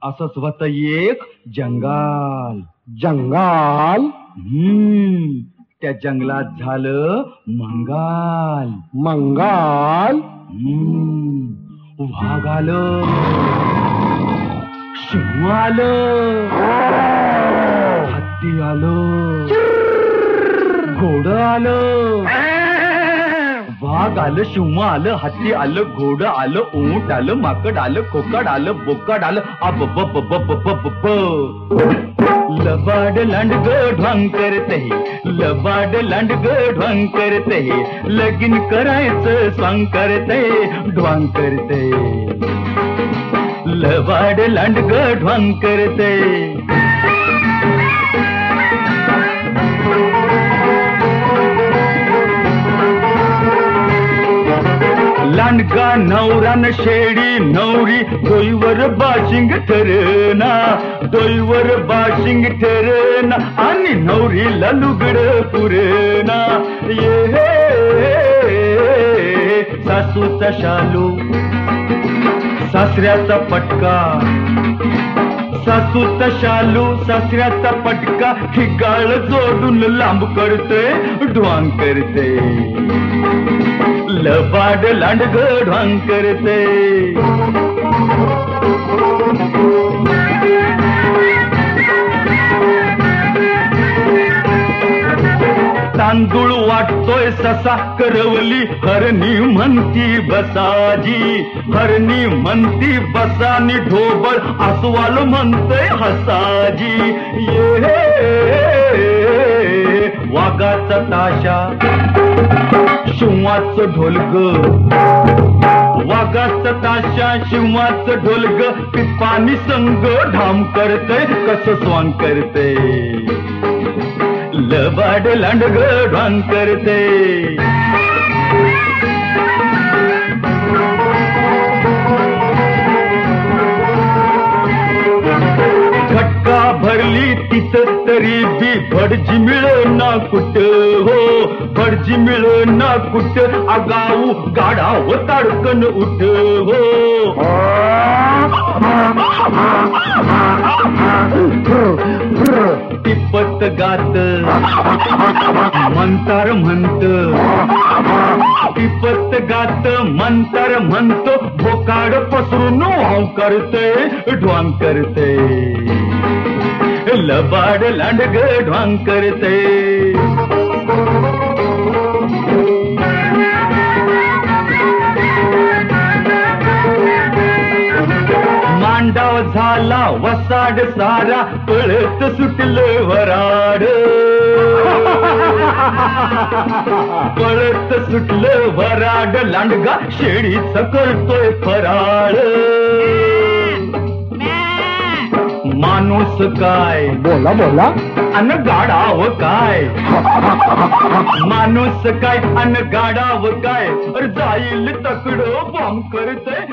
असंच होत एक जंगल. जंगल? त्या जंगलात झालं मंगल. मंगल? वाघ आलं, सिंह आलं, हत्ती आलं, घोडं आलं. वाघ आलं, सिंह आलं, हत्ती आलं, घोडं आलं, ऊंट आलं, माकड आलं, खोकड आलं, बोकड आलं. अब लबाड लांडग ढोंग करते, लबाड लांडग ढोंग करते, लगीन करायचं स्वांग करते, ढोंग करते. लबाड लांडग ढोंग करते. लांडगा नवरान शेडी नवरी दोईवर बाशिंग ठरना, दोईवर बाशिंग ठरना आणि नवरीला लुगड पुरेना. ये सासूचा शालू सासऱ्याचा पटका, सासूचा शालू सासऱ्याचा पटका, ठिकाळ जोडून लांब करते, ढोंग करते. लबाड लांडग ढोंग करते. तांदूळ वाटतोय ससा करवली, हरणी म्हणती बसाजी, हरणी म्हणती बसानी, ढोबळ अस्वाल म्हणतोय हसाजी. ये वाघाचा ताशा शिवाचं ढोलग, वाघाचं ताशा शिवाचं ढोलग, पिपानी संग ढाम करते, कसं स्वांग करते. लबाड लांडग ढोंग करते. घटका भरली तिथं तरी बी भडजी मिळना कुठ, हो भडजी मिळना कुठ, आगाऊ गाढाव ताडकन उठ, हो. टिपत गात मंतार म्हणत, टिपत गात मंतार म्हणतो, भोकाड पसरून वाव करते, ढोंग करते. लबाड लांडग ढोंग करते. मांडाव झाला वसाड सारा, पळत सुटलं वराड, पळत सुटलं वराड, लांडगा शेळीच करतोय फराळ. माणूस काय बोला बोला अन गाडाव काय, माणूस काय अन गाडाव काय, जाईल तकडं बॉम्ब करते,